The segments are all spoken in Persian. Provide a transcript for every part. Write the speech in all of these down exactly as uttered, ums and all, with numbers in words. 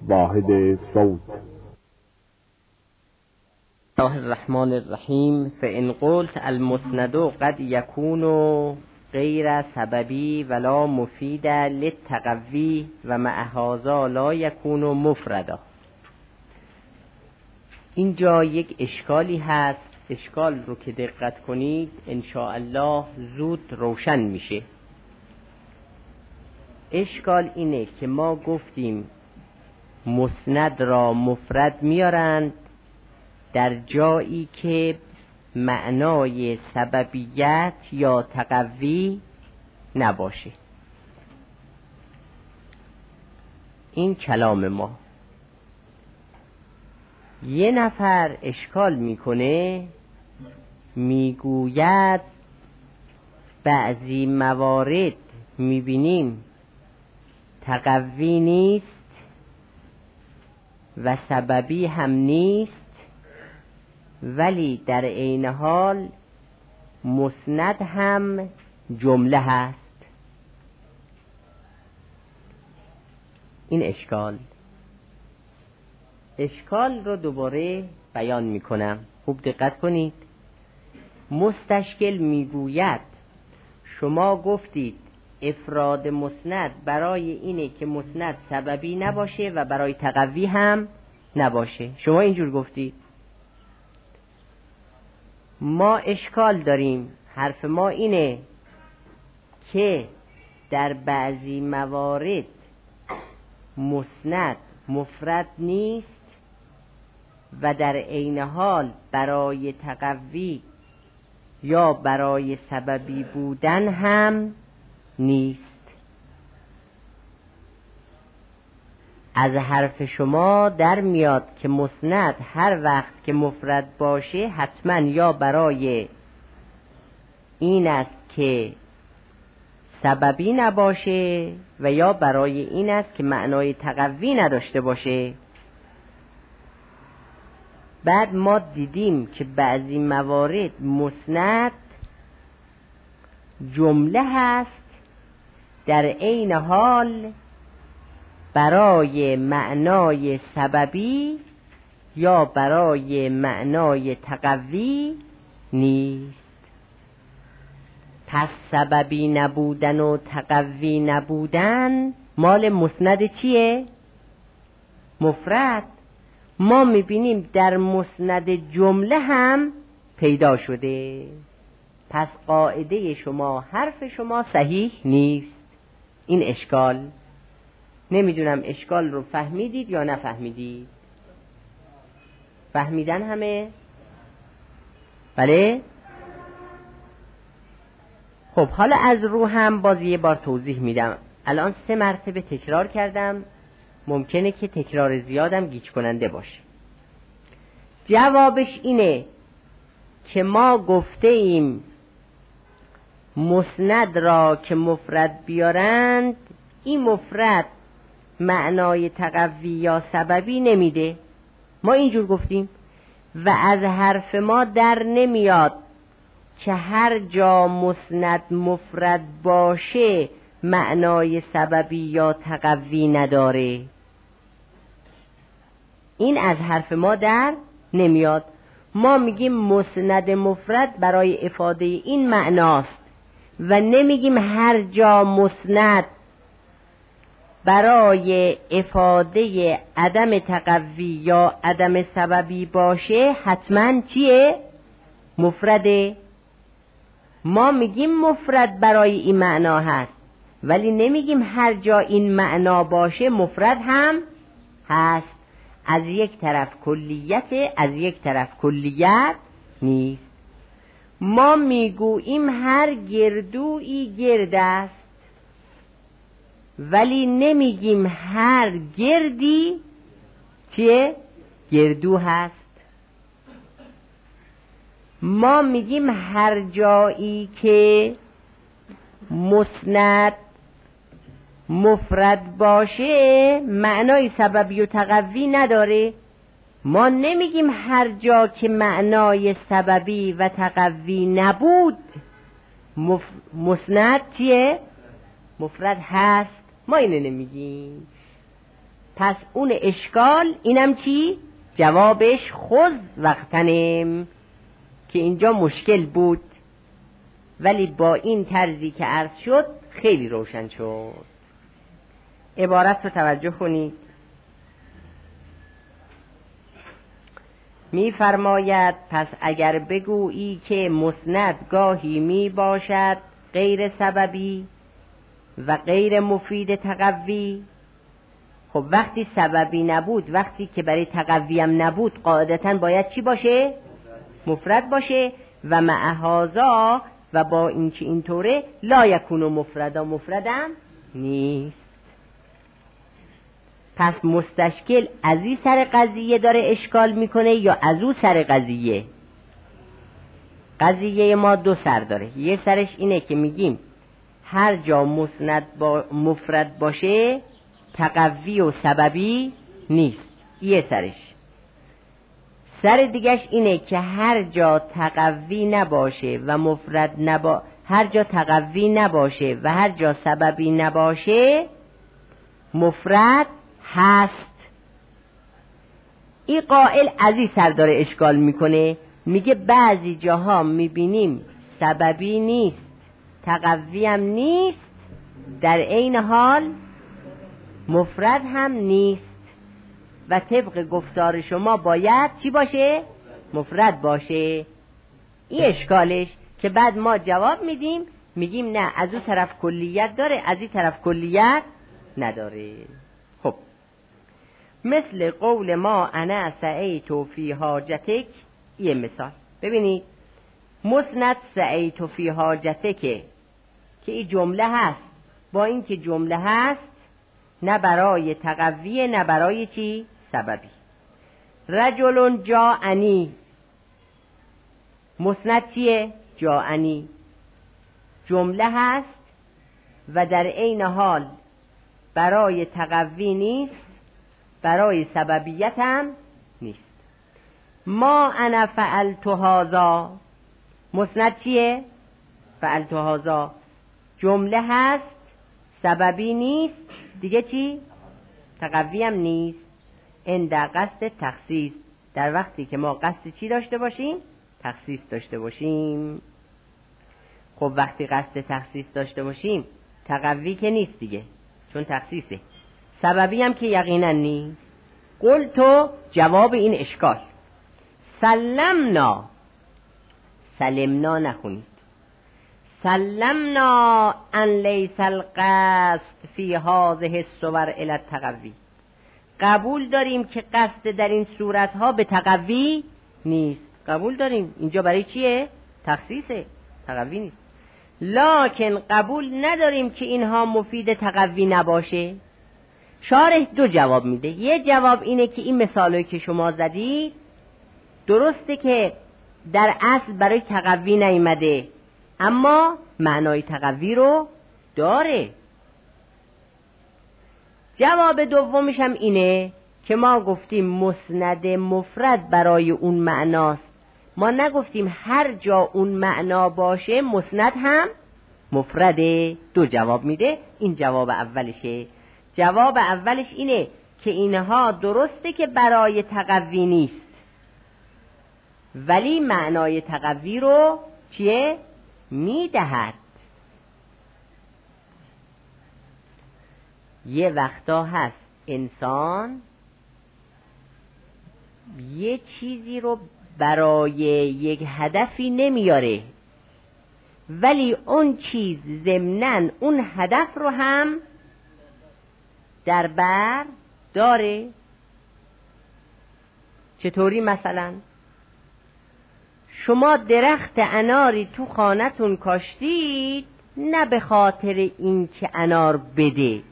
واحد صوت. الله الرحمن الرحیم. فإن قلت المسند قد يكون غیر سببی ولا مفید للتقوی و مع هذا لا يكون مفردا. اینجا یک اشکالی هست. اشکال رو که دقت کنید ان شاء الله زود روشن میشه. اشکال اینه که ما گفتیم مسند را مفرد میارند در جایی که معنای سببیت یا تقوی نباشه. این کلام ما. یه نفر اشکال میکنه، میگوید بعضی موارد میبینیم تقوی نیست و سببی هم نیست، ولی در عین حال مسند هم جمله هست. این اشکال اشکال رو دوباره بیان میکنم، خوب دقت کنید. مستشکل میگوید شما گفتید افراد مسند برای اینه که مسند سببی نباشه و برای تقوی هم نباشه. شما اینجور گفتید. ما اشکال داریم. حرف ما اینه که در بعضی موارد مسند مفرد نیست و در عین حال برای تقوی یا برای سببی بودن هم نیست. از حرف شما در میاد که مسند هر وقت که مفرد باشه حتما یا برای این است که سببی نباشه و یا برای این است که معنای تقوی نداشته باشه. بعد ما دیدیم که بعضی موارد مسند جمله هست در عین حال برای معنای سببی یا برای معنای تقوی نیست. پس سببی نبودن و تقوی نبودن مال مسند چیه؟ مفرد. ما میبینیم در مسند جمله هم پیدا شده. پس قاعده شما، حرف شما صحیح نیست. این اشکال. نمیدونم اشکال رو فهمیدید یا نفهمیدید؟ فهمیدن همه؟ بله؟ خب حالا از رو هم باز یه بار توضیح میدم. الان سه مرتبه تکرار کردم، ممکنه که تکرار زیادم گیج کننده باشه. جوابش اینه که ما گفته ایم مسند را که مفرد بیارند، این مفرد معنای تقوی یا سببی نمیده. ما اینجور گفتیم و از حرف ما در نمیاد که هر جا مسند مفرد باشه معنای سببی یا تقوی نداره. این از حرف ما در نمیاد. ما میگیم مسند مفرد برای افاده این معناست و نمیگیم هر جا مسند برای افاده عدم تقوی یا عدم سببی باشه حتما چیه؟ مفرده. ما میگیم مفرد برای این معنا هست ولی نمیگیم هر جا این معنا باشه مفرد هم هست. از یک طرف کلیت، از یک طرف کلیت نیست. ما میگوییم هر گردویی گرد است ولی نمیگیم هر گردی چیه؟ گردو هست. ما میگیم هر جایی که مسند مفرد باشه معنای سببی و تقوی نداره. ما نمیگیم هر جا که معنای سببی و تقوی نبود مف... مسند چیه؟ مفرد هست. ما اینه نمیگیم. پس اون اشکال اینم چی؟ جوابش خذ وقتنم، که اینجا مشکل بود ولی با این طرزی که عرض شد خیلی روشن شد. عبارت رو توجه کنید. می فرماید پس اگر بگویی که مسند گاهی می باشد غیر سببی و غیر مفید تقوی، خب وقتی سببی نبود، وقتی که برای تقوی هم نبود، قاعدتاً باید چی باشه؟ مفرد باشه. و مع هذا، و با اینکه اینطوره، لا یکون مفردا، مفردم نیست. پس مستشکل از این سر قضیه داره اشکال میکنه یا از اون سر قضیه؟ قضیه ما دو سر داره. یه سرش اینه که میگیم هر جا مسند با مفرد باشه تقوی و سببی نیست، یه سرش. سر دیگش اینه که هر جا تقوی نباشه و مفرد نبا هر جا تقوی نباشه و هر جا سببی نباشه مفرد هست. این قائل از این سر داره اشکال میکنه، میگه بعضی جاها میبینیم سببی نیست تقوی هم نیست، در عین حال مفرد هم نیست و طبق گفتار شما باید چی باشه؟ مفرد باشه. این اشکالش که بعد ما جواب میدیم، میگیم نه، از اون طرف کلیت داره، از این طرف کلیت نداره. خب مثل قول ما انا سعیت فی حاجتک، یه مثال ببینید. مسند سعیت فی حاجتک که این جمله هست، با این که جمله هست نه برای تقوی نه برای چی؟ سببی. رجل جاءنی، مسند چیه؟ جاءنی، جمله هست و در عین حال برای تقوی نیست، برای سببیت هم نیست. ما انا فعلت هذا، مسند چیه؟ فعلت هذا، جمله هست سببی نیست، دیگه چی؟ تقوی هم نیست. عند قصد تخصیص، در وقتی که ما قصد چی داشته باشیم؟ تخصیص داشته باشیم. خب وقتی قصد تخصیص داشته باشیم تقوی که نیست دیگه، چون تخصیصه. سببی هم که یقینا نیست. قل تو جواب این اشکال. سلمنا، سلمنا نخونید، سلمنا ان لیس القصد فی هذه الصور الی التقوی، قبول داریم که قصد در این صورتها به تقوی نیست. قبول داریم اینجا برای چیه؟ تخصیصه، تقوی نیست. لکن قبول نداریم که اینها مفید تقوی نباشه. شارح دو جواب میده. یه جواب اینه که این مثالی که شما زدید درسته که در اصل برای تقوی نیامده، اما معنای تقوی رو داره. جواب دومش هم اینه که ما گفتیم مسند مفرد برای اون معناست، ما نگفتیم هر جا اون معنا باشه مسند هم مفرده. دو جواب میده، این جواب اولشه. جواب اولش اینه که اینها درسته که برای تقوی نیست، ولی معنای تقوی رو چیه؟ میدهد. یه وقتا هست انسان یه چیزی رو برای یک هدفی نمیاره، ولی اون چیز ضمناً اون هدف رو هم در بر داره. چطوری؟ مثلا شما درخت اناری تو خانتون کاشتید، نه به خاطر این که انار بده،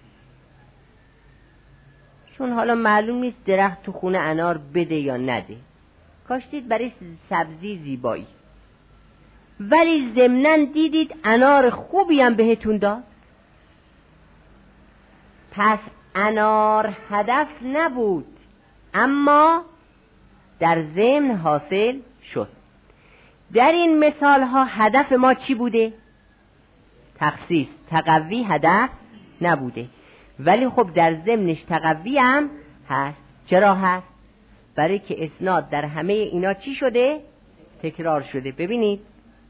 چون حالا معلوم نیست درخت تو خونه انار بده یا نده، کاشتید برای سبزی زیبایی، ولی ضمناً دیدید انار خوبی هم بهتون داد. پس انار هدف نبود، اما در ضمن حاصل شد. در این مثال ها هدف ما چی بوده؟ تخصیص. تقوی هدف نبوده. ولی خب در ضمنش تقوی هم هست. چرا هست؟ برای که اسناد در همه اینا چی شده؟ تکرار شده. ببینید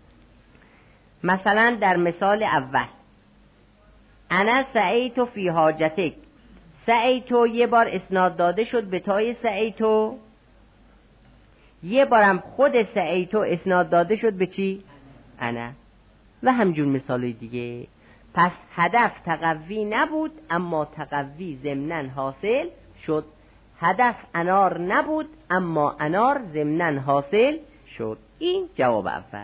مثلا در مثال اول انا سعیتو فی حاجتک، سعیتو یه بار اسناد داده شد به تای سعیتو، یه بارم خود سعیتو اسناد داده شد به چی؟ انا. و همجور مثال دیگه. پس هدف تقوی نبود اما تقوی ضمناً حاصل شد. هدف انار نبود اما انار ضمناً حاصل شد. این جواب اول.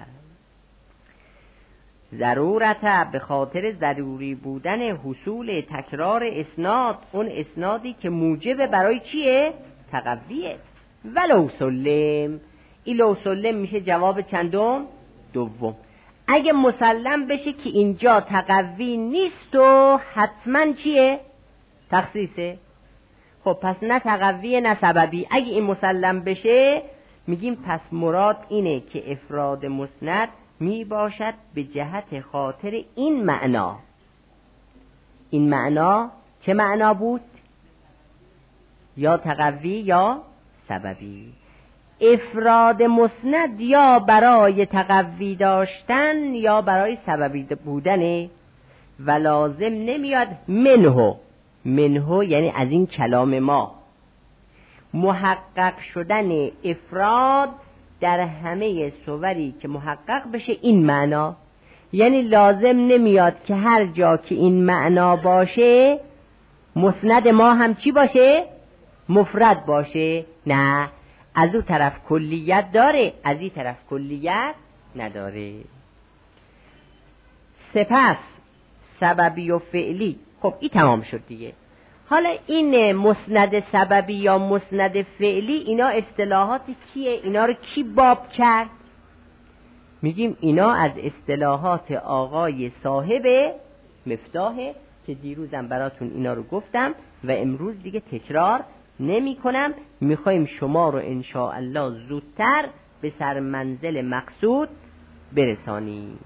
ضرورت به خاطر ضروری بودن حصول تکرار اسناد، اون اسنادی که موجب برای چیه؟ تقویه. ولو سلم، این لو سلم میشه جواب چندم؟ دوم. اگه مسلم بشه که اینجا تقوی نیست و حتما چیه؟ تخصیصه. خب پس نه تقوی نه سببی. اگه این مسلم بشه میگیم پس مراد اینه که افراد مسند می باشد به جهت خاطر این معنا. این معنا چه معنا بود؟ یا تقوی یا سببی. افراد مسند یا برای تقوی داشتن یا برای سببی بودن، و لازم نمیاد منهو. منهو یعنی از این کلام ما. محقق شدن افراد در همه صوری که محقق بشه این معنا، یعنی لازم نمیاد که هر جا که این معنا باشه مسند ما هم چی باشه؟ مفرد باشه. نه، از اون طرف کلیت داره، از این طرف کلیت نداره. سپس سببی و فعلی. خب این تمام شد دیگه. حالا این مسند سببی یا مسند فعلی اینا اصطلاحاتی کیه؟ اینا رو کی باب کرد؟ میگیم اینا از اصطلاحات آقای صاحب مفتاحه که دیروزم براتون اینا رو گفتم و امروز دیگه تکرار نمی کنم. میخوایم شما رو انشاءالله زودتر به سر منزل مقصود برسانیم.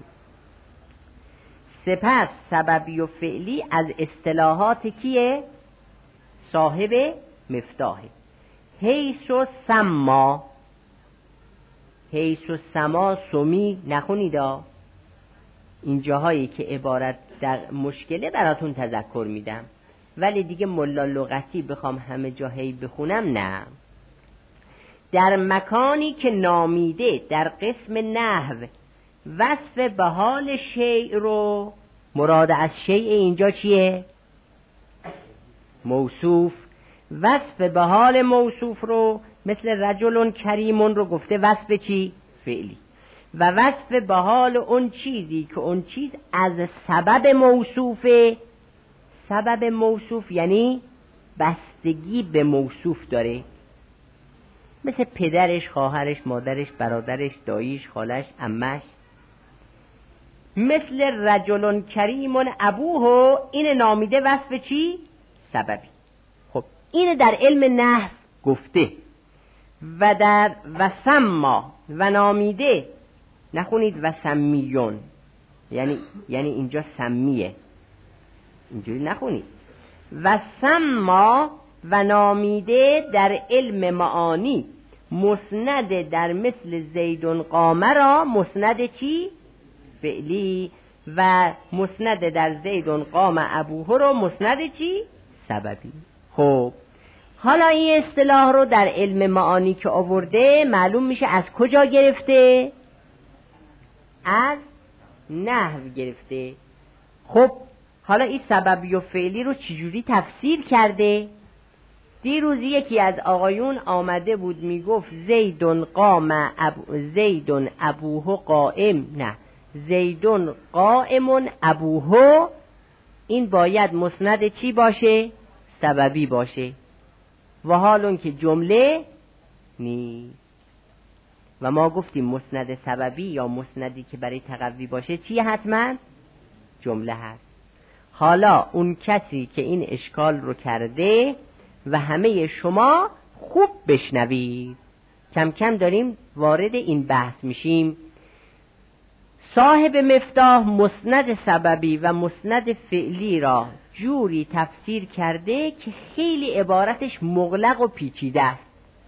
سپس سببی و فعلی از اصطلاحات کیه؟ صاحب مفتاحه. حیث و سما. حیث و سما سمی نخونیدا. این جاهایی که عبارت در مشکله براتون تذکر میدم، ولی دیگه ملا لغتی بخوام همه جا هی بخونم نه. در مکانی که نامیده در قسم نحو وصف به حال شیء رو، مراد از شیء اینجا چیه؟ موصوف. وصف به حال موصوف رو مثل رجل کریمون رو گفته وصف چی؟ فعلی. و وصف به حال اون چیزی که اون چیز از سبب موصوفه. سبب موصوف یعنی بستگی به موصوف داره، مثل پدرش، خواهرش، مادرش، برادرش، داییش، خالش، عمش. مثل رجل کریمون ابوه، این نامیده وصف چی؟ سببی. خب این در علم نحو گفته. و در وسما و نامیده نخونید و سمیون، یعنی یعنی اینجا سمیه، اینجوری نخونید. و سما و نامیده در علم معانی مسند در مثل زیدون قامه را مسند چی؟ فعلی. و مسند در زیدون قامه ابوه را مسند چی؟ سببی. خب حالا این اصطلاح رو در علم معانی که آورده معلوم میشه از کجا گرفته؟ از نحو گرفته. خب حالا این سببی و فعلی رو چجوری تفسیر کرده؟ دیروز یکی از آقایون آمده بود میگفت زیدون قام ابو زیدون ابوه قائم، نه زیدون قائمون ابوه، این باید مسند چی باشه؟ سببی باشه. و حال اون که جمله نیست. و ما گفتیم مسند سببی یا مسندی که برای تقوی باشه چیه؟ حتما جمله هست. حالا اون کسی که این اشکال رو کرده و همه شما خوب بشنوید، کم کم داریم وارد این بحث میشیم. صاحب مفتاح مسند سببی و مسند فعلی را جوری تفسیر کرده که خیلی عبارتش مغلق و پیچیده است.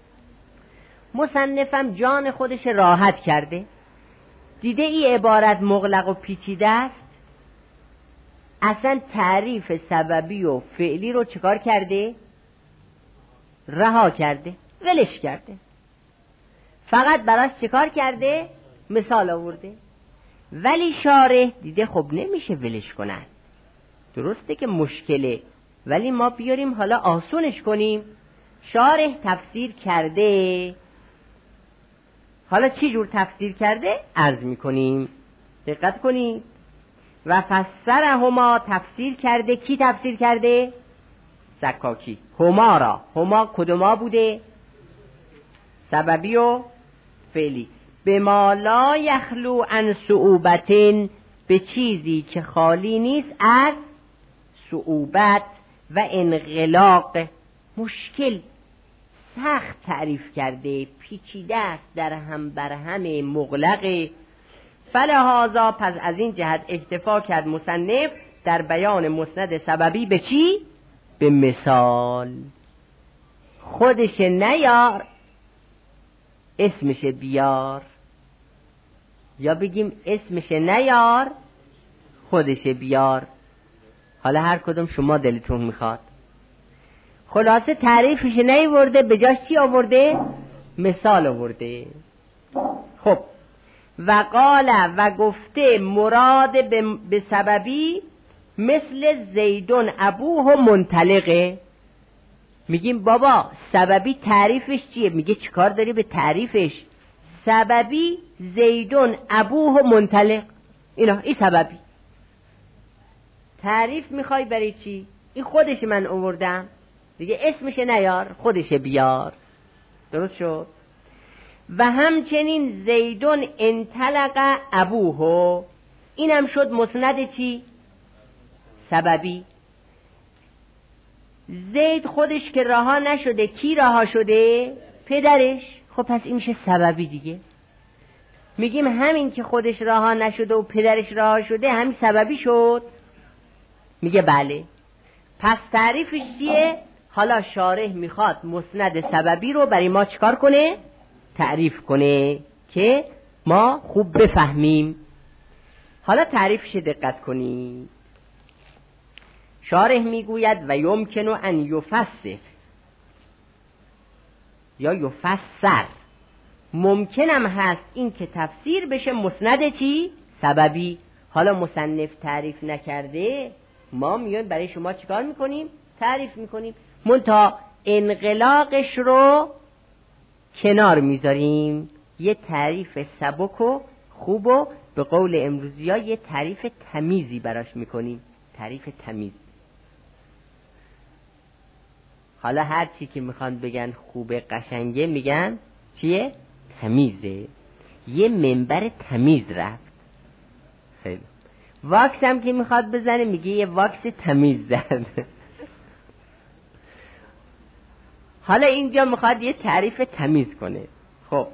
مصنفم جان خودش راحت کرده، دیده ای عبارت مغلق و پیچیده است، اصلا تعریف سببی و فعلی رو چکار کرده؟ رها کرده، ولش کرده، فقط براش چکار کرده؟ مثال آورده. ولی شارح دیده خب نمیشه ولش کنن، درسته که مشکله، ولی ما بیاریم حالا آسونش کنیم. شارح تفسیر کرده، حالا چی جور تفسیر کرده عرض میکنیم، دقت کنید. و فسرهما تفسیر کرده، کی تفسیر کرده؟ زکاکی. هما را، هما کدوما بوده؟ سببی و فعلی. به ما لا یخلو عن صعوبتن، به چیزی که خالی نیست از صعوبت و انغلاق، مشکل، سخت تعریف کرده، پیچیده است، در هم بر هم مغلقه. فلهذا پس از این جهت اکتفا کرد مصنف در بیان مسند سببی به چی؟ به مثال. خودش نیار، اسمش بیار، یا بگیم اسمش نیار خودش بیار، حالا هر کدوم شما دلتون میخواد. خلاصه تعریفش نیورده، به جاش چی آورده؟ مثال آورده. خب و قال و گفته مراد به سببی مثل زیدون ابوه منطلقه. میگیم بابا سببی تعریفش چیه؟ میگه چیکار داری به تعریفش؟ سببی زیدون ابوه منطلق، اینا این سببی. تعریف میخوای برای چی؟ این خودش من آوردم دیگه، اسمش نیار خودش بیار. درست شد؟ و همچنین زیدون انطلق ابوه، اینم شد مسند چی؟ سببی. زید خودش که رها نشده، کی رها شده؟ پدرش. خب پس این میشه سببی دیگه. میگیم همین که خودش رها نشده و پدرش رها شده همین سببی شد. میگه بله. پس تعریفش چیه؟ حالا شارح میخواد مسند سببی رو برای ما چکار کنه؟ تعریف کنه که ما خوب بفهمیم. حالا تعریفش دقت کنید. شارح میگوید و یمکن ان یفسر یا یفسر، ممکنم هست این که تفسیر بشه مسند چی؟ سببی. حالا مصنف تعریف نکرده، ما میایم برای شما چیکار میکنیم؟ تعریف میکنیم. منتها انغلاقش رو کنار میذاریم، یه تعریف سبک و خوب و به قول امروزی ها یه تعریف تمیزی براش میکنیم. تعریف تمیز. حالا هر چی که میخوان بگن خوبه قشنگه میگن چیه؟ تمیزه. یه منبر تمیز رفت. خیلی. واکس هم که میخواد بزنه میگه یه واکس تمیز زد. حالا اینجا میخواد یه تعریف تمیز کنه. خب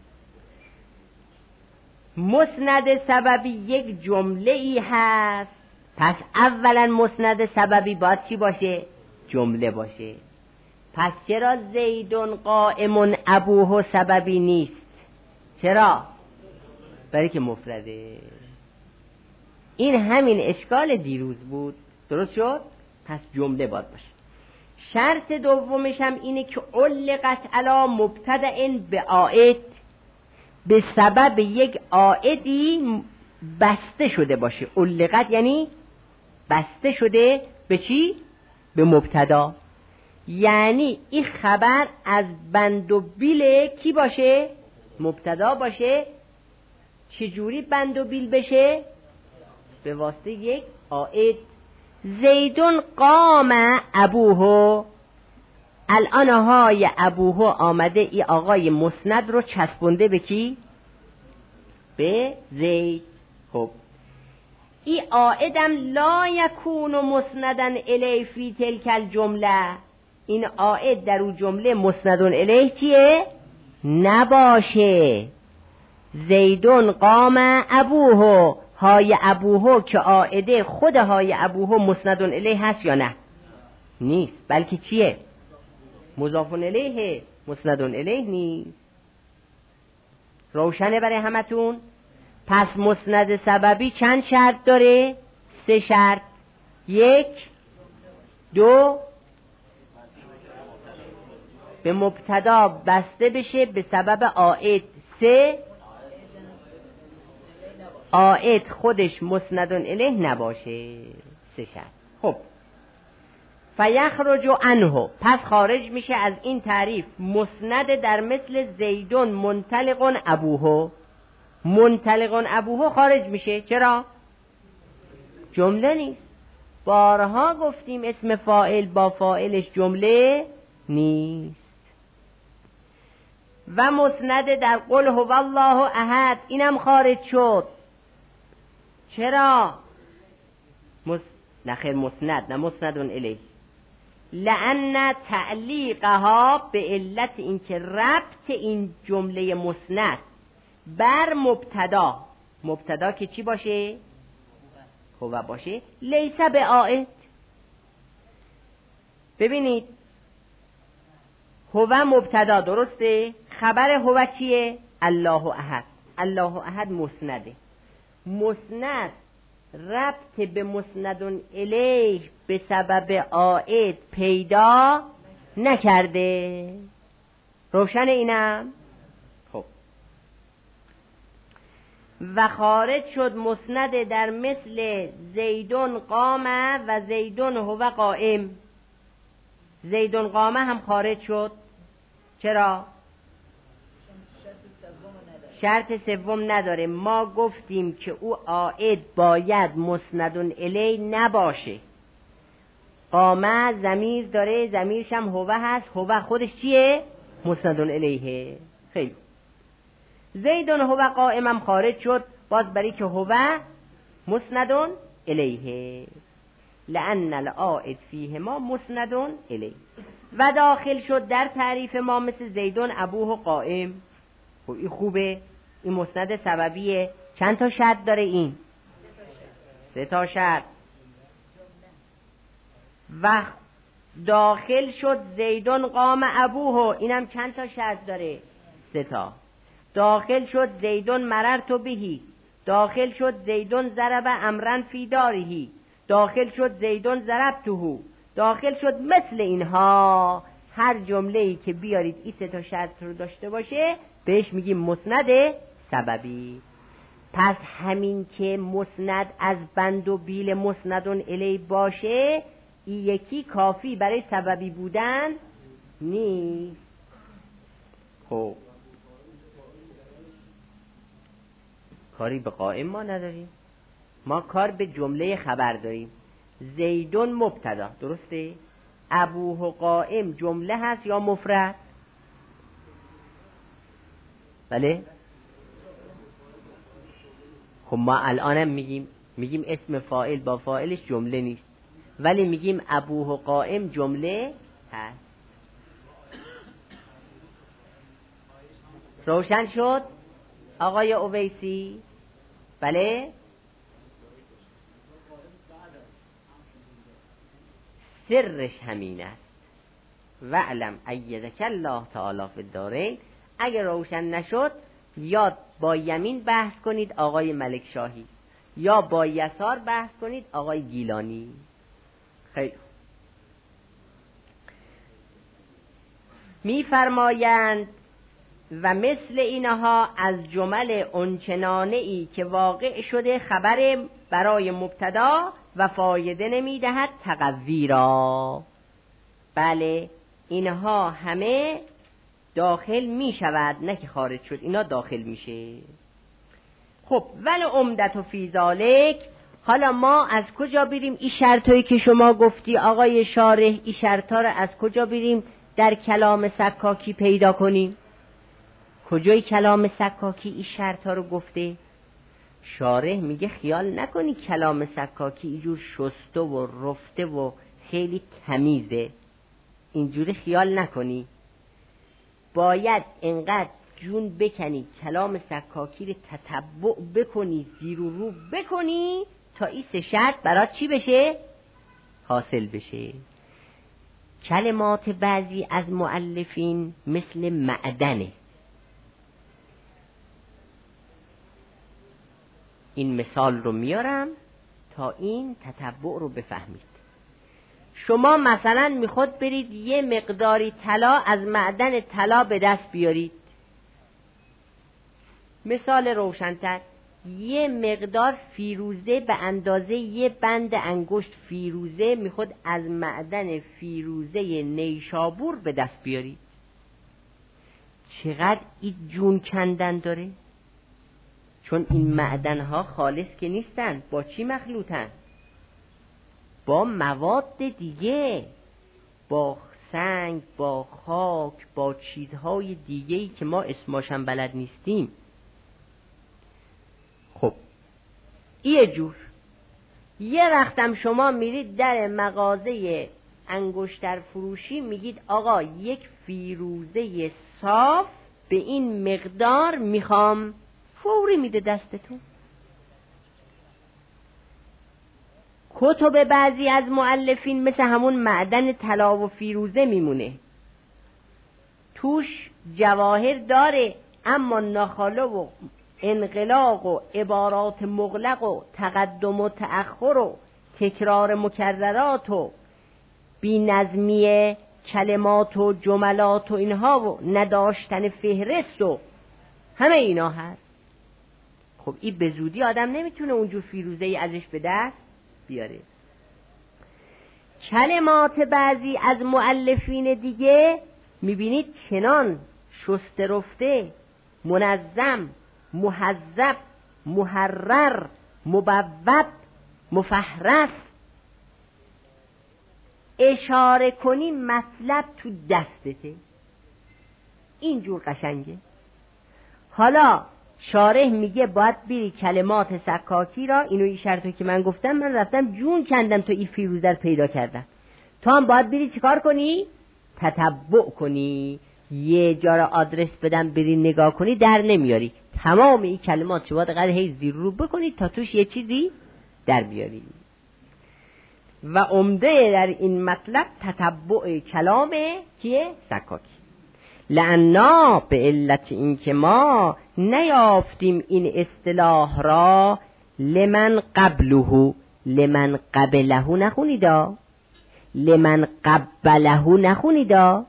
مسند سببی یک جمله ای هست، پس اولا مسند سببی باید چی باشه؟ جمله باشه. پس چرا زیدون قائمون ابوه سببی نیست؟ چرا؟ برای که مفرده. این همین اشکال دیروز بود. درست شد؟ پس جمله باید باشه. شرط دومش هم اینه که علقت علی مبتدأ به عائد، به سبب یک عائدی بسته شده باشه. علقت یعنی بسته شده به چی؟ به مبتدا. یعنی این خبر از بند و بیل کی باشه؟ مبتدا باشه. چجوری بند و بیل بشه؟ به واسطه یک عائد. زیدون قام ابوه، الان های ابوه آمده، ای آقای مسند رو چسبونده به کی؟ به زید. خب ای عائدم لا یکون مسندن الیه فی تلک الجمله، این عائد در اون جمله مسندن الیه چیه؟ نباشه. زیدون قام ابوه، های ابوهو که عائده خود های ابوهو مسند الیه هست یا نه؟ نیست، بلکه چیه؟ مضاف الیه، مسند الیه نیست. روشنه برای همتون؟ پس مسند سببی چند شرط داره؟ سه شرط. یک، دو، به مبتدا بسته بشه به سبب عائد. سه، عائد خودش مسند الیه نباشه. سه شرط. خب فیخرج عنه، پس خارج میشه از این تعریف مسند در مثل زیدون منطلق ابوه. منطلق ابوه خارج میشه. چرا؟ جمله نیست. بارها گفتیم اسم فاعل با فاعلش جمله نیست. و مسند در قل هو الله احد اینم خارج شد. چرا؟ مس... نخیر مسند، نه مسند الیه. لأن تعلیقها به علت اینکه ربط این جمله مسند بر مبتدا، مبتدا که چی باشه؟ هو باشه، لیس به عائد. ببینید هو مبتدا، درسته؟ خبر هو چیه؟ الله احد. الله احد مسنده. مسند ربط به مسند الیه به سبب عائد پیدا نکرده. روشن اینم؟ خب و خارج شد مسند در مثل زیدون قام و زیدون هو قائم. زیدون قام هم خارج شد. چرا؟ شرط سوم نداره. ما گفتیم که او عائد باید مسند الیه نباشه. قامه ضمیر داره، ضمیرش هم هو هست. هو خودش چیه؟ مسند الیه. خیلی زیدون هو قائم هم خارج شد، باز برای که هو مسند الیه، لأن العائد فیه ما مسند الیه. و داخل شد در تعریف ما مثل زیدون ابوه قائم. خب این خوبه، این مسند سببیه. چند تا شرط داره این؟ سه تا شرط. و داخل شد زیدون قام ابوه، اینم چند تا شرط داره؟ سه تا. داخل شد زیدون مررت بهی، داخل شد زیدون ضرب امرن فی دارهی، داخل شد زیدون ضربته، داخل شد مثل اینها. هر جمله‌ای که بیارید این سه تا شرط رو داشته باشه بهش میگیم مسند سببی. پس همین که مسند از بند و بیل مسند الی باشه، این یکی کافی برای سببی بودن نیست. خب کاری به قائم ما نداریم، ما کار به جمله خبر داریم. زیدون مبتدا، درسته؟ ابوه قائم جمله هست یا مفرد؟ بله. خب ما الانم میگیم میگیم اسم فاعل با فاعلش جمله نیست، ولی میگیم ابوه قائم جمله هست. روشن شد آقای اویسی؟ بله. سرش همین است. وعلم ایدک الله تعالی فی الدارین. اگر روشن نشد یا با یمین بحث کنید آقای ملک شاهی، یا با یسار بحث کنید آقای گیلانی. خیلی می‌فرمایند و مثل اینها از جمل اونچنانه‌ای که واقع شده خبر برای مبتدا و فایده نمی‌دهد تقوی را. بله اینها همه داخل می شود، نه که خارج شد، اینا داخل میشه. خب ولی عمدت و فی ذالک، حالا ما از کجا بریم این شرطایی که شما گفتی آقای شارح، این شرطا رو از کجا بریم در کلام سکاکی پیدا کنیم؟ کجای کلام سکاکی این شرطا رو گفته؟ شارح میگه خیال نکنی کلام سکاکی اینجور شسته و رفته و خیلی تمیزه، اینجوری خیال نکنی. باید انقدر جون بکنی، کلام سکاکی رو تتبع بکنی، زیر و رو بکنی تا این سه شرط برات چی بشه؟ حاصل بشه. کلمات بعضی از مؤلفین مثل معدنه. این مثال رو میارم تا این تتبع رو بفهمید. شما مثلا میخواد برید یه مقداری طلا از معدن طلا به دست بیارید. مثال روشن‌تر، یه مقدار فیروزه به اندازه یه بند انگشت فیروزه میخواد از معدن فیروزه نیشابور به دست بیارید. چقدر این جون کندن داره؟ چون این معدنها خالص که نیستن. با چی مخلوطن؟ با مواد دیگه، با سنگ، با خاک، با چیزهای دیگه‌ای که ما اسمشم بلد نیستیم. خب یه جور. یه وقتم شما میرید در مغازه انگشتر فروشی میگید آقا یک فیروزه صاف به این مقدار میخوام، فوری میده دستتون. کتب بعضی از مؤلفین مثل همون معدن طلا و فیروزه میمونه، توش جواهر داره اما ناخاله و انقلاق و عبارات مغلق و تقدم و تأخر و تکرار مکررات و بی‌نظمی کلمات و جملات و اینها و نداشتن فهرست و همه اینا هست. خب این به زودی آدم نمیتونه اونجور فیروزه ای ازش به دست بیاره. کلمات بعضی از مؤلفین دیگه میبینید چنان شسته رفته، منظم، محذب، محرر، مبوب، مفهرس، اشاره کنی مطلب تو دستته، اینجور قشنگه. حالا شارح میگه باید بری کلمات سکاکی را، اینو این شرطو که من گفتم، من رفتم جون کندم تو این فیروزه رو پیدا کردم، تو هم باید بری چیکار کنی؟ تتبع کنی. یه جا را آدرس بدم بری نگاه کنی در نمیاری. تمام این کلمات شما باید قدر هی زیر رو بکنی تا توش یه چیزی در بیاری. و عمده در این مطلب تتبع کلامه کیه؟ سکاکی. لعنا به علت این که ما نیافتیم این اصطلاح را لمن قبله، لمن قبله نخونیدا، لمن قبله نخونیدا،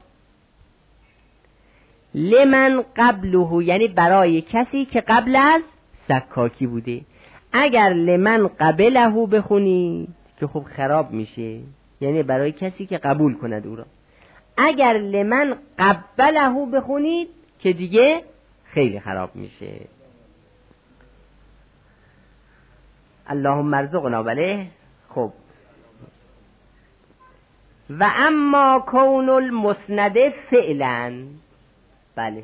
لمن قبله یعنی برای کسی که قبل از سکاکی بوده. اگر لمن قبله بخونی که خب خراب میشه، یعنی برای کسی که قبول کند او را. اگر لمن قبله بخونید که دیگه خیلی خراب میشه. اللهم ارزقنا. بله خب. و اما کون المسند فعلا، بله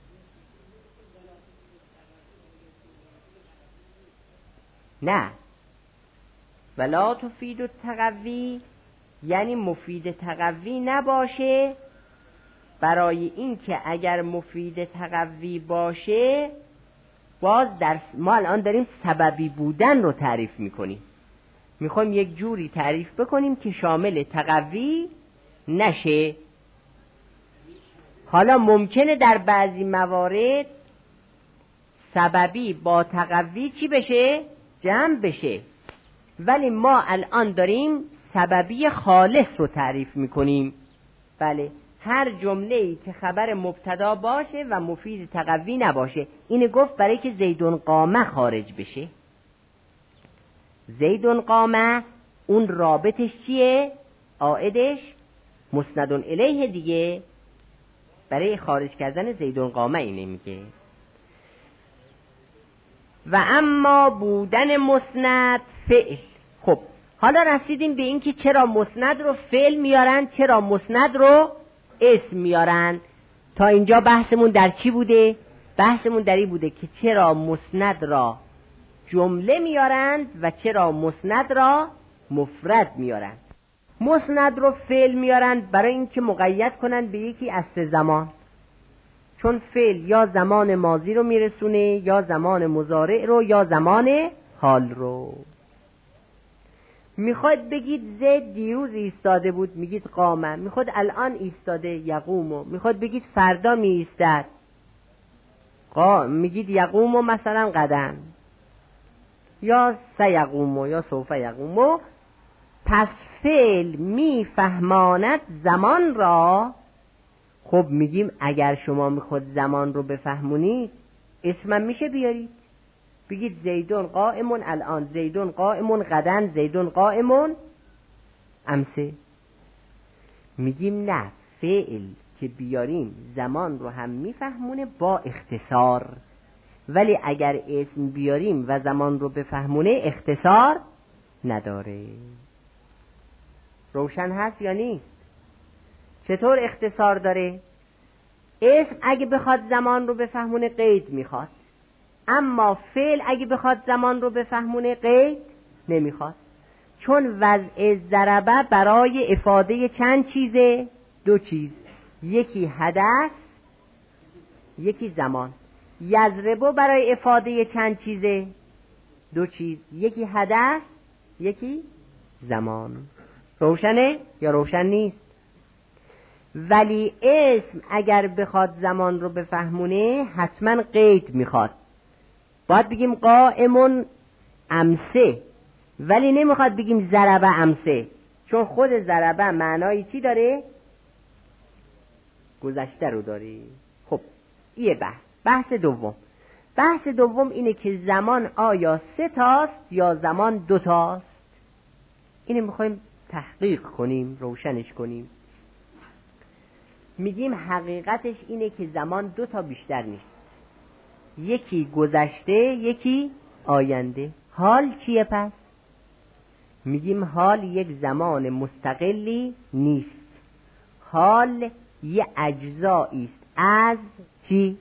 نه، ولا تفید التقوی یعنی مفید تقوی نباشه. برای این که اگر مفید تقوی باشه، باز در ما الان داریم سببی بودن رو تعریف میکنیم، میخوایم یک جوری تعریف بکنیم که شامل تقوی نشه. حالا ممکنه در بعضی موارد سببی با تقوی چی بشه؟ جمع بشه، ولی ما الان داریم سببی خالص رو تعریف میکنیم. بله، هر جمله‌ای که خبر مبتدا باشه و مفید تقوی نباشه. اینو گفت برای که زیدون قامه خارج بشه. زیدون قامه اون رابطش چیه؟ عائدش مسند الیه دیگه. برای خارج کردن زیدون قامه اینه میگه. و اما بودن مسند فعل. خب حالا رسیدیم به این که چرا مسند رو فعل میارن، چرا مسند رو اسم میارن. تا اینجا بحثمون در چی بوده؟ بحثمون در این بوده که چرا مسند را جمله میارند و چرا مسند را مفرد میارند. مسند رو فعل میارند برای اینکه مقید کنند به یکی از سه زمان. چون فعل یا زمان ماضی رو میرسونه یا زمان مضارع رو یا زمان حال رو. میخواد بگید زید دیروز ایستاده بود، میگید قامه. میخواد الان ایستاده، یقومو. میخواد بگید فردا می ایستد، قام، میگید یقومو مثلا غدن، یا سیقومو یا سوف یقومو. پس فعل میفهماند زمان را. خب میگیم اگر شما میخواد زمان رو بفهمونید اسمم میشه بیارید، بگید زیدون قائمون الان، زیدون قائمون غدن، زیدون قائمون امسه. میگیم نه، فعل که بیاریم زمان رو هم میفهمونه با اختصار، ولی اگر اسم بیاریم و زمان رو بفهمونه اختصار نداره. روشن هست یا نیست؟ چطور اختصار داره؟ اسم اگه بخواد زمان رو بفهمونه قید میخواد، اما فعل اگه بخواد زمان رو بفهمونه قید نمیخواد. چون وضع ضربه برای افاده چند چیزه؟ دو چیز، یکی حدث یکی زمان. یضربو برای افاده چند چیزه؟ دو چیز، یکی حدث یکی زمان. روشنه یا روشن نیست؟ ولی اسم اگر بخواد زمان رو بفهمونه حتما قید میخواد. باید بگیم قائمون امسه، ولی نمیخواد بگیم ضربه امسه، چون خود ضربه معنایی چی داره؟ گذشته رو داره. خب یه بحث. بحث دوم بحث دوم اینه که زمان آیا سه تاست یا زمان دو تاست؟ اینو میخوایم تحقیق کنیم، روشنش کنیم. میگیم حقیقتش اینه که زمان دو تا بیشتر نیست، یکی گذشته یکی آینده. حال چیه پس؟ میگیم حال یک زمان مستقلی نیست، حال یه اجزایی است از چی؟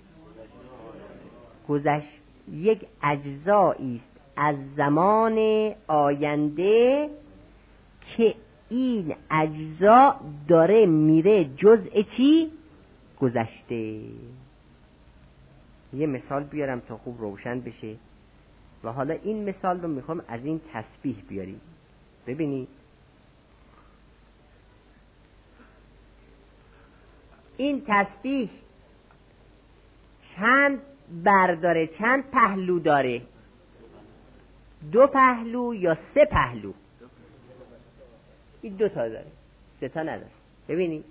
گذشت، یک اجزایی است از زمان آینده که این اجزا داره میره جزء چی؟ گذشته. یه مثال بیارم تا خوب روشن بشه و حالا این مثال رو میخوام از این تسبیح بیاریم. ببینید این تسبیح چند بر داره، چند پهلو داره؟ دو پهلو یا سه پهلو؟ این دو تا داره، سه تا نداره. ببینید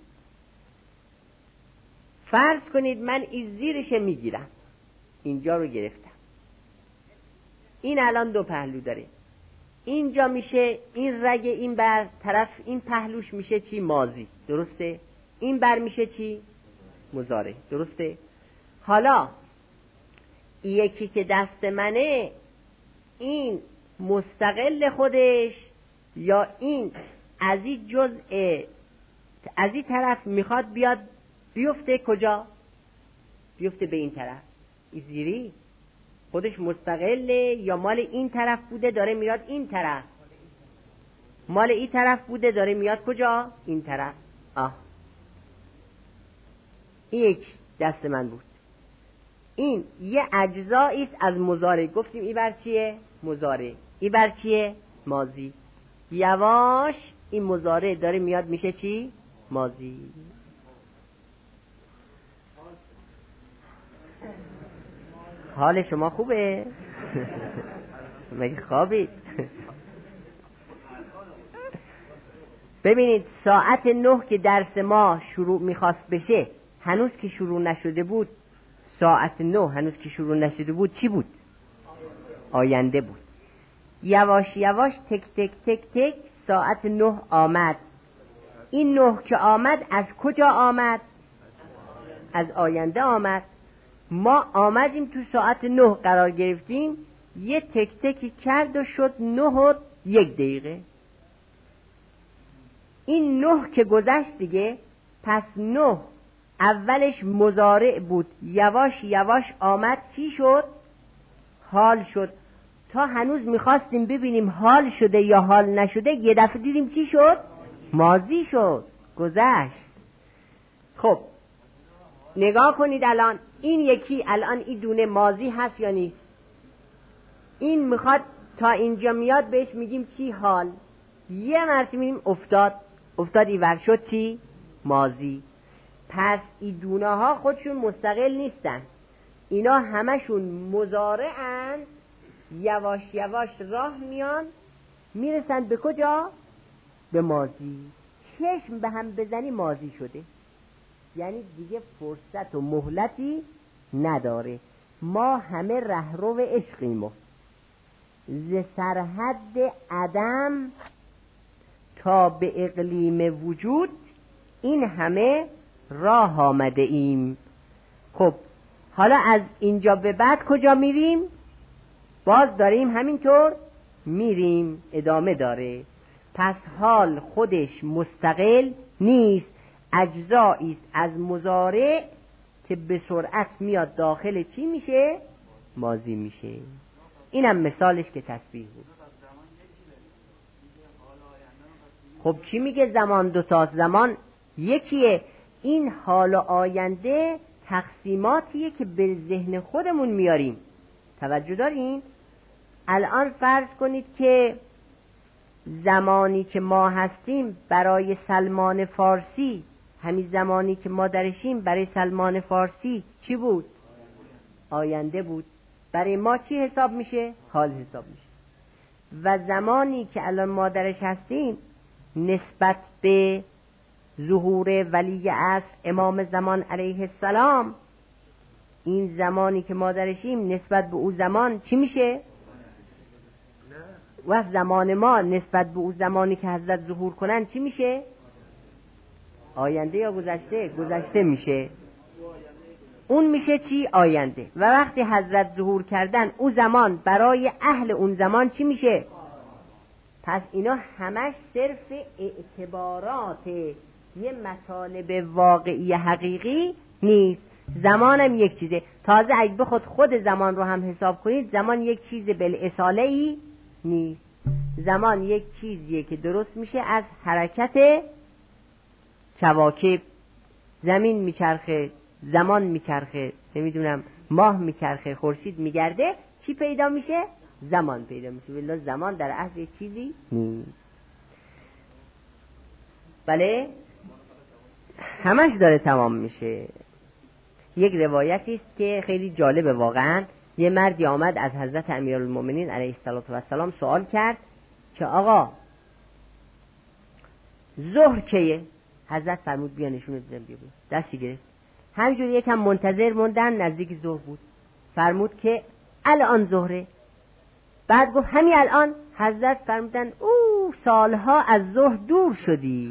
فرض کنید من این زیرش میگیرم، اینجا رو گرفتم، این الان دو پهلو داره. اینجا میشه این رگ این بر طرف، این پهلوش میشه چی؟ ماضی، درسته؟ این بر میشه چی؟ مضارع، درسته؟ حالا یکی که دست منه این مستقل خودش، یا این از این جزء از این طرف میخواد بیاد بیفته کجا؟ بیفته به این طرف. این زیری خودش مستقله یا مال این طرف بوده داره میاد این طرف؟ مال این طرف بوده داره میاد کجا؟ این طرف. آه این یک دست من بود. این یه اجزایی است از مضارع. گفتیم این بر چیه؟ مضارع. این بر چیه؟ ماضی. یواش این مضارع داره میاد میشه چی؟ ماضی. حال شما خوبه؟ مگه خوابید؟ ببینید ساعت نه که درس ما شروع میخواست بشه، هنوز که شروع نشده بود. ساعت نه هنوز که شروع نشده بود چی بود؟ آینده بود. یواش یواش تک تک تک تک ساعت نه آمد. این نه که آمد از کجا آمد؟ از آینده آمد. ما آمدیم تو ساعت نه قرار گرفتیم، یه تک تکی کرد و شد نه و یک دقیقه. این نه که گذشت دیگه، پس نه اولش مضارع بود، یواش یواش آمد چی شد؟ حال شد. تا هنوز میخواستیم ببینیم حال شده یا حال نشده، یه دفعه دیدیم چی شد؟ ماضی شد، گذشت. خب نگاه کنید الان این یکی الان این دونه ماضی هست یا نیست؟ این میخواد تا اینجا میاد بهش میگیم چی؟ حال. یه مرتبه میگیم افتاد، افتاد ایور شد چی؟ ماضی. پس این دونه ها خودشون مستقل نیستن، اینا همشون مضارعن، یواش یواش راه میان میرسن به کجا؟ به ماضی. چشم به هم بزنی ماضی شده، یعنی دیگه فرصت و مهلتی نداره. ما همه رهرو عشقیم، ز سرحد عدم تا به اقلیم وجود این همه راه آمده ایم. خب حالا از اینجا به بعد کجا میریم؟ باز داریم همینطور میریم، ادامه داره. پس حال خودش مستقل نیست، اجزایی است از مضارع که به سرعت میاد داخل چی میشه؟ ماضی میشه. اینم مثالش که تشبیه بود. خب کی میگه زمان دوتاست؟ زمان یکیه. این حال و آینده تقسیماتیه که به ذهن خودمون میاریم. توجه دارین؟ الان فرض کنید که زمانی که ما هستیم برای سلمان فارسی، همین زمانی که ما درشیم برای سلمان فارسی چی بود؟ آینده بود. برای ما چی حساب میشه؟ حال حساب میشه. و زمانی که الان ما درش هستیم نسبت به ظهور ولی عصر امام زمان علیه السلام، این زمانی که ما درشیم نسبت به او زمان چی میشه؟ و زمان ما نسبت به او زمانی که حضرت ظهور کنن چی میشه؟ آینده یا گذشته؟ گذشته میشه. اون میشه چی؟ آینده. و وقتی حضرت ظهور کردن او زمان برای اهل اون زمان چی میشه؟ پس اینا همش صرف اعتبارات، یه مطالب واقعی حقیقی نیست. زمانم یک چیزه. تازه اگه بخود خود زمان رو هم حساب کنید، زمان یک چیز بالاصاله ای نیست. زمان یک چیزیه که درست میشه از حرکت کواکب. زمین میچرخه، زمان میچرخه، نمیدونم ماه میچرخه، خورشید میگرده، چی پیدا میشه؟ زمان پیدا میشه. ولی زمان در اصل چیزی نیست. بله همش داره تمام میشه. یک روایتی است که خیلی جالبه واقعا. یه مردی آمد از حضرت امیرالمومنین علیه السلام سوال کرد که آقا ظهر کیه؟ حضرت فرمود بیا نشونت بدم. بیا بود دستی گرفت، همینجوری یکم منتظر موندن، نزدیک ظهر بود. فرمود که الان ظهره. بعد گفت همین الان. حضرت فرمودن او سالها از ظهر دور شدی.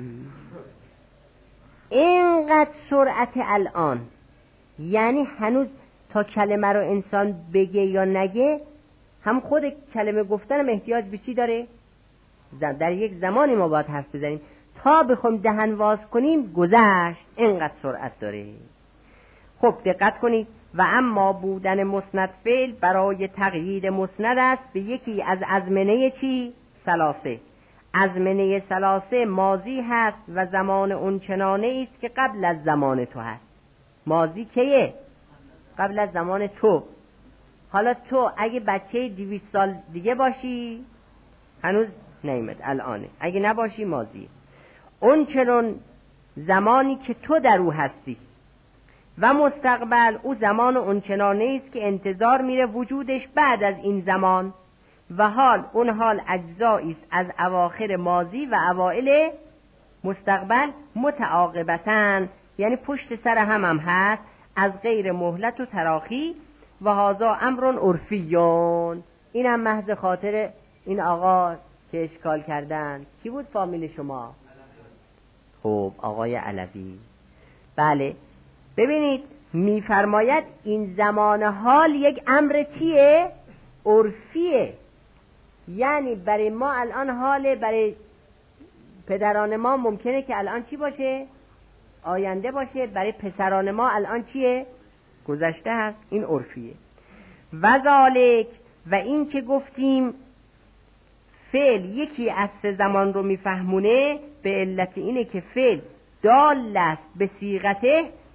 اینقدر سرعت الان، یعنی هنوز تا کلمه رو انسان بگه یا نگه، هم خود کلمه گفتن هم احتیاج به چی داره؟ در یک زمانی ما باید حرف بزنیم. تا بخوام دهن واز کنیم گذشت. اینقدر سرعت داره. خب دقت کنید. و اما بودن مسند فعل برای تقیید مسند است به یکی از ازمنه چی؟ ثلاثه. ازمنه ثلاثه ماضی هست و زمان اون چنانه است که قبل از زمان تو هست. ماضی کیه؟ قبل از زمان تو. حالا تو اگه بچه دویست سال دیگه باشی هنوز نیمد، الانه. اگه نباشی ماضی. اون چنون زمانی که تو در او هستی. و مستقبل او زمان اون چنانه است که انتظار میره وجودش بعد از این زمان. و حال اون حال اجزایی است از اواخر ماضی و اوائل مستقبل متعاقبتن، یعنی پشت سر هم هم هست، از غیر مهلت و تراخی. و هذا امر عرفیون. اینم محض خاطر این آقا که اشکال کردن. کی بود فامیل شما؟ خب آقای علوی. بله ببینید میفرماید این زمان حال یک امر چیه؟ عرفیه. یعنی برای ما الان حاله، برای پدران ما ممکنه که الان چی باشه؟ آینده باشه. برای پسران ما الان چیه؟ گذشته هست. این عرفیه. و ذالک، و این که گفتیم فعل یکی از سه زمان رو میفهمونه به علت اینه که فعل دال است به صیغته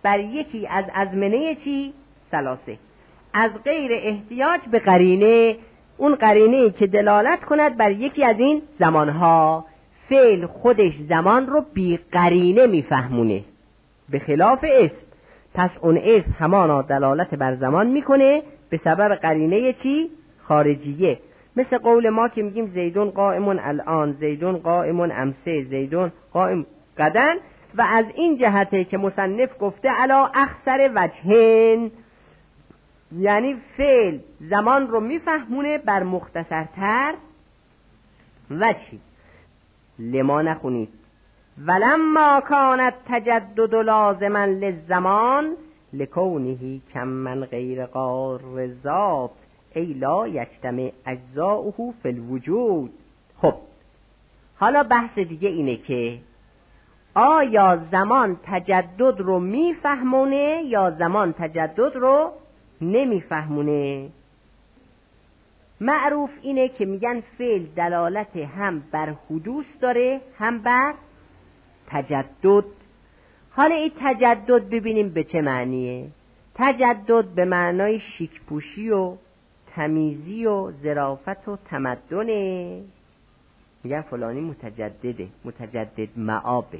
بر یکی از ازمنه چی؟ ثلاثه، از غیر احتیاج به قرینه، اون قرینه که دلالت کند بر یکی از این زمانها. فعل خودش زمان رو بی قرینه میفهمونه به خلاف اسم. پس اون اسم همانا دلالت بر زمان میکنه به سبب قرینه چی؟ خارجیه. مثل قول ما که میگیم زیدون قائمون الان، زیدون قائمون امسه، زیدون قائم غدن. و از این جهته که مصنف گفته علا اخسر وجهن، یعنی فعل زمان رو میفهمونه بر مختصرتر وجهی. لما نخونید ولما کانت تجدد لازما للزمان لکونه کم من غیر قار ذات ای لا یجتمع اجزاؤه فی الوجود. خب حالا بحث دیگه اینه که آیا زمان تجدد رو میفهمونه یا زمان تجدد رو نمیفهمونه؟ معروف اینه که میگن فعل دلالت هم بر حدوث داره هم بر تجدد. حالا این تجدد ببینیم به چه معنیه. تجدد به معنای شیک‌پوشی و تمیزی و ظرافت و تمدنه، میگن فلانی متجدده، متجدد معابه،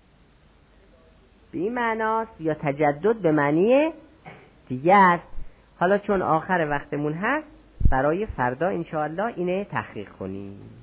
به این معناست. یا تجدد به معنی دیگه است. حالا چون آخر وقتمون هست برای فردا انشاءالله اینه تحقیق کنیم.